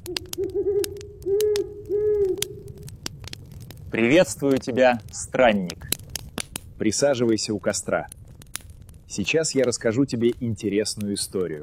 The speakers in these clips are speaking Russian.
Приветствую тебя, странник. Присаживайся у костра. Сейчас я расскажу тебе интересную историю.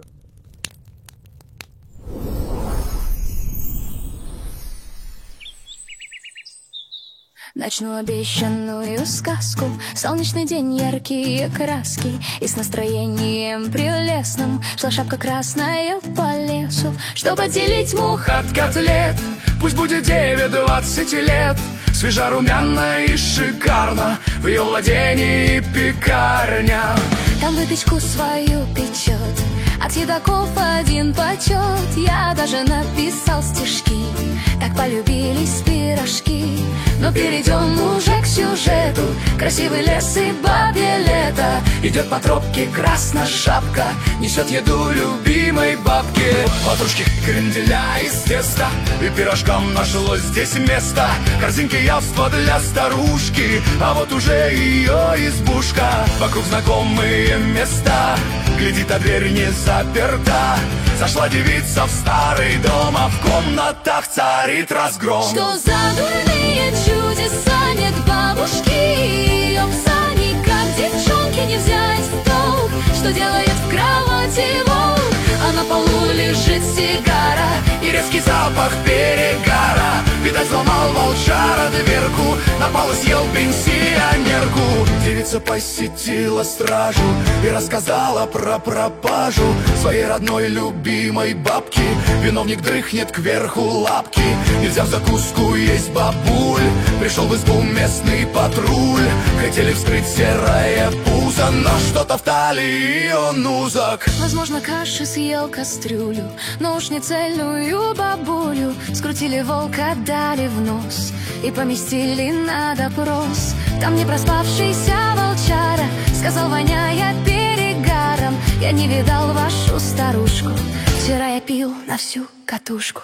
Начну обещанную сказку. Солнечный день, яркие краски. И с настроением прелестным шла шапка красная по лесу, чтобы отделить мух от котлет. Пусть будет 9-20 лет, свежа, румяна и шикарно. В ее владении пекарня. Там выпечку свою печет, от едоков один почет. Я даже написал стишки, так полюбились пирожки. Но перейдем уже к сюжету. Красивый лес и бабье лето. Идет по тропке красная шапка, несет еду любимой бабке. Ватрушки, кренделя из теста, и пирожкам нашлось здесь место. Корзинки явства для старушки, а вот уже ее избушка. Вокруг знакомые места, глядит, а дверь не заперта. Зашла девица в старый дом, а в комнатах царит разгром. Что за дурные чудеса, нет бабушки ее пса. Никак девчонки не взять в толк, что делает в кровати волк. А на полу лежит сигара и резкий запах перегара. Видать, взломал волчара дверку, напал и съел пенсионерку. Девица посетила стражу и рассказала про пропажу своей родной любимой бабки. Виновник дрыхнет кверху лапки, нельзя в закуску есть бабуль. Пришел в избу местный патруль, хотели вскрыть серое пузо, но что-то в талии он узок. Возможно, каши съел кастрюлю, но уж не цельную бабулю. Скрутили волка, дали в нос и поместили на допрос. Там не проспавшийся волчара сказал, воняя перегаром: я не видал вашу старушку, вчера я пил на всю катушку.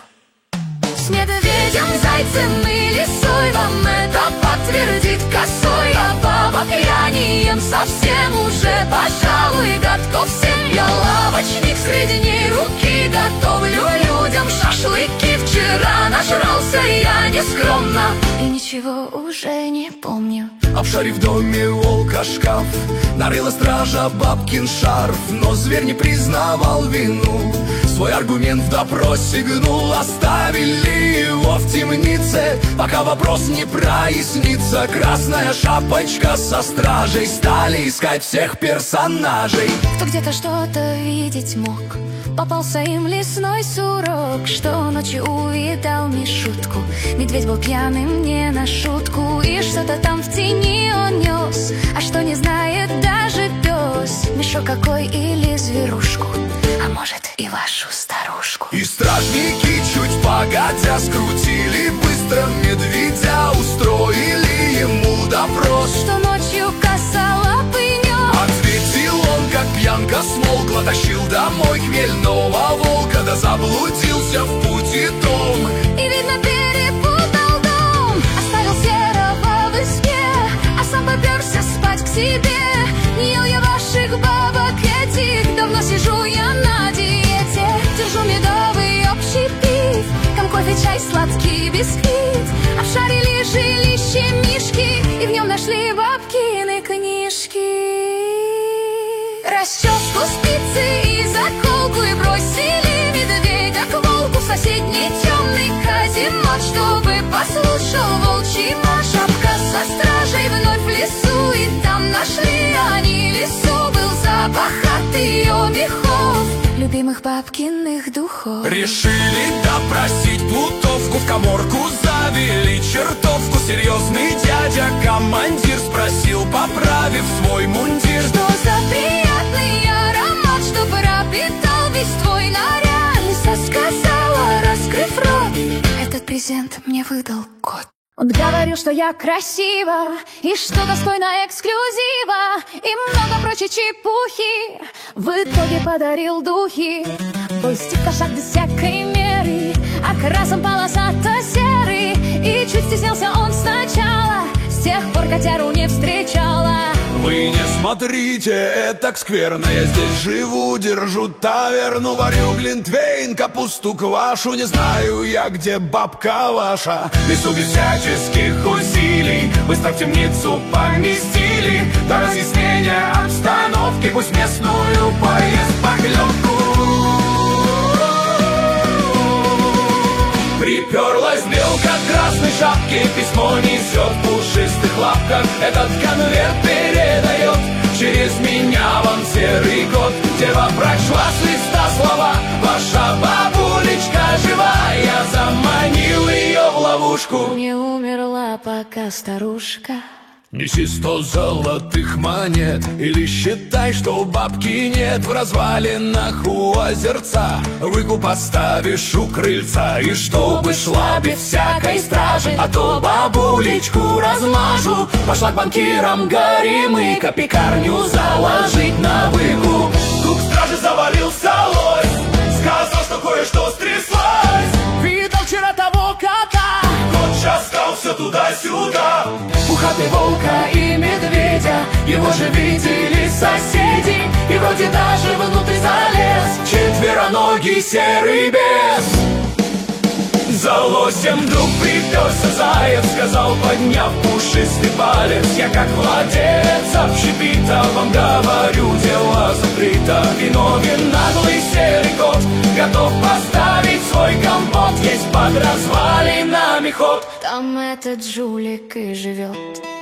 С медведем, зайцем и лисой вам это подтвердит косой. А баба пьянием совсем уже, пожалуй, годков 7. Я лавочник, средней руки, готовлю людям шашлыки. Вчера нажрался я нескромно и ничего уже не помню. Обшарив в доме волка шкаф, нарыла стража бабкин шарф, но зверь не признавал вину. Свой аргумент в допросе гнул, оставили его в темнице, пока вопрос не прояснится. Красная шапочка со стражей стали искать всех персонажей. Кто где-то что-то видеть мог, попался им лесной сурок, что ночью увидал Мишутку. Медведь был пьяным не на шутку, и что-то там в тени он нес, а что не знает даже пес. Мешок какой или зверушку, а может и вашу старушку. И стражники чуть погодя скрутили быстро медведя, устроили ему допрос. Что ночью косолапый нес, ответил он, как пьянка смолкла, тащил домой хмельного волка, да заблудился в пути том. И видно перепутал дом, оставил серого в избе, а сам поперся спать к себе. Не ел я ваших бабок этих, давно сижу я на диете. Держу медовый общепит, кофе, чай, сладкий бисквит. Обшарили жилище мишки и в нем нашли бабкины книжки. Расческу, спицы и заколку, и бросили медведя к волку в соседний темный каземат, чтобы послушал волчий мат. Шапка со стражей вновь в лесу, и там нашли они лесу. Был запах от ее мехов, любимых бабкиных духов. Решили допросить плутовку, в каморку завели чертовку. Серьезный дядя-командир спросил, поправив свой мундир: что за приятный аромат, что пропитал весь твой наряд? Лиса сказала, раскрыв рот: этот презент мне выдал кот. Он говорил, что я красива, и что достойна эксклюзива, и много прочей чепухи. В итоге подарил духи, был стикошак без всякой меры, окрасом полосато-серый. И чуть стеснялся он сначала, с тех пор котяру не встречала. Вы не смотрите, это так скверно. Я здесь живу, держу таверну, варю глинтвейн, капусту квашу. Не знаю я, где бабка ваша. Несу без всяческих усилий, быстро в темницу поместили. До разъяснения обстановки пусть местную поест похлебку. Приперлась белка красной шапки, письмо несет в пушистых лапках. Этот конверт передает через меня вам серый кот. Дева прочла с листа слова: ваша бабулечка жива. Я заманил ее в ловушку. Не умерла пока старушка. Неси 100 золотых монет, или считай, что бабки нет. В развалинах у озерца выкуп поставишь у крыльца. И чтобы шла без всякой стражи, а то бабулечку размажу. Пошла к банкирам горемыка, пекарню заложить на выкуп. Тут к страже завалился лось, сказал, что кое-что стряслось. Видел вчера того кота, кот часкал все туда-сюда. У хаты волка и медведя, его же видели соседи. И вроде даже внутрь залез четвероногий серый бес. За лосем вдруг приперся заяц, сказал, подняв пушистый палец: я как владелец общепита вам говорю, дело закрыто. Виновен наглый серый кот, готов поставить свой компот. Есть под развалинами ход, Там этот жулик и живет.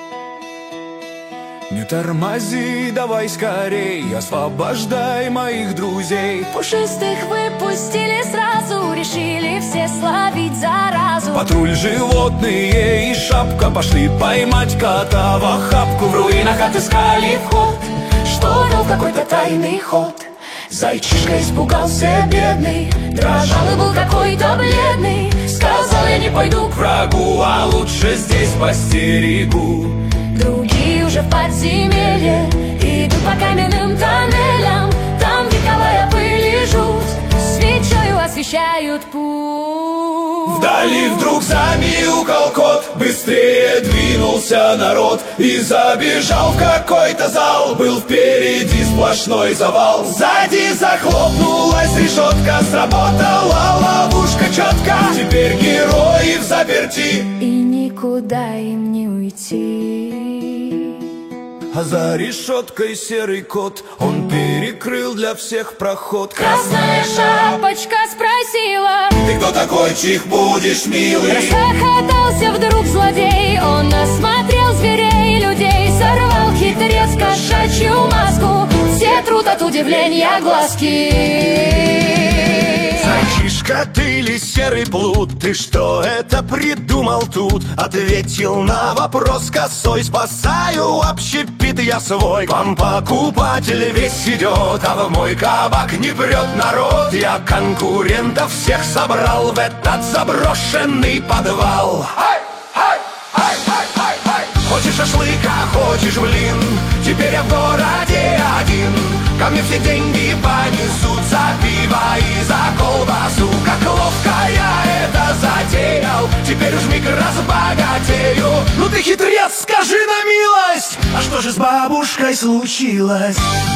не тормози, давай скорей, освобождай моих друзей. Пушистых выпустили сразу, решили все словить заразу. Патруль, животные и шапка пошли поймать кота в охапку. В руинах отыскали вход, что вел какой-то тайный ход. Зайчишка испугался бедный, дрожал и был какой-то бледный. Сказал, я не пойду к врагу, а лучше здесь постерегу. Другие уже в подземелье идут по каменным тоннелям. Там вековая пыль и жуть свечою освещают путь. Вдали вдруг замяукал кот, быстрее двинулся народ и забежал в какой-то зал. Был впереди сплошной завал, сзади захлопнулась решетка. Сработала ловушка четко, теперь герои в заперти, И никуда им не уйти. а за решеткой серый кот, он перекрыл для всех проход. Красная шапочка спросила: Ты кто такой, чих будешь, милый? расхохотался вдруг злодей. Он осмотрел зверей и людей, сорвал хитрец кошачью маску. Все трут от удивления глазки. Зайчишка, ты ли серый плут? Ты что это придумал тут? Ответил на вопрос косой: спасаю общепит я свой. К вам покупатель весь идет, а в мой кабак не прет народ. Я конкурентов всех собрал в этот заброшенный подвал. Хочешь шашлыка, хочешь блин, теперь я в городе один. Ко мне все деньги понесут за пиво и за колбасу. Как ловко я это затеял, теперь уж миг разбогатею. Ну ты хитрец, скажи на милость, а что же с бабушкой случилось?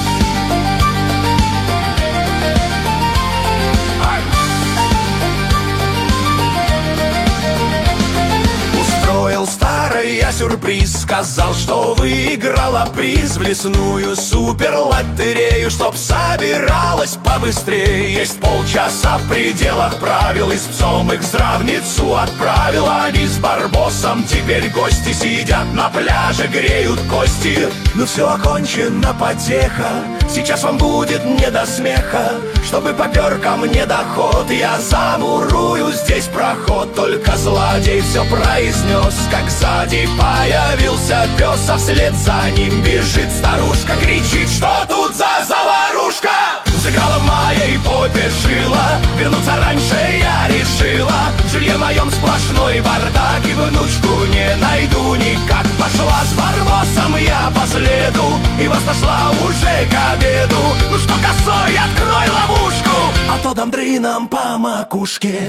Устроил старый я сюрприз, сказал, что выиграла приз в лесную суперлотерею, чтоб собиралась побыстрее. Есть полчаса в пределах правил, и с псом их в здравницу отправила. Они с Барбосом теперь гости сидят на пляже, греют кости. Ну все окончено, потеха, сейчас вам будет не до смеха. Чтобы попер ко мне доход, я замурую здесь проход. Только злодей все произнес, как сзади появился пес, а вслед за ним бежит старушка. Кричит, что тут за заварушка? Сыграла в моей попе жила, вернуться раньше я решила. В жилье моем сплошной бардак, и внучку не найду никак. Пошла с Барбосом я по следу, и вас нашла уже к обеду. Ну что, косой, открой ловушку, а то дам дрыном по макушке.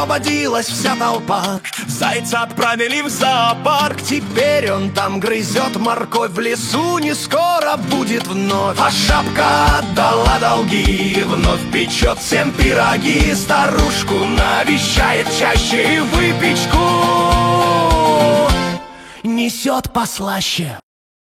освободилась вся толпа. Зайца отправили в зоопарк. Теперь он там грызет морковь. В лесу не скоро будет вновь. А шапка отдала долги, вновь печет всем пироги. Старушку навещает чаще и выпечку несет послаще.